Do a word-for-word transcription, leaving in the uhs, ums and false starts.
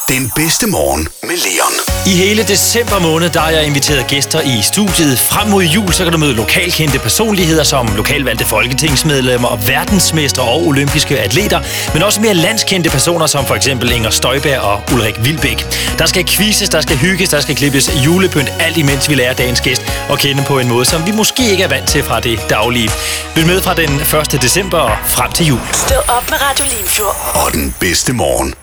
Den bedste morgen med Leon. I hele december måned, der er jeg inviteret gæster i studiet. Frem mod jul, så kan du møde lokalkendte personligheder som lokalvalgte folketingsmedlemmer, verdensmestre og olympiske atleter, men også mere landskendte personer som for eksempel Inger Støjberg og Ulrik Wilbek. Der skal quizzes, der skal hygges, der skal klippes julepynt, alt imens vi lærer dagens gæst at kende på en måde, som vi måske ikke er vant til fra det daglige. Lyt med fra den første december og frem til jul. Stå op med Radio Limfjord. Og den bedste morgen.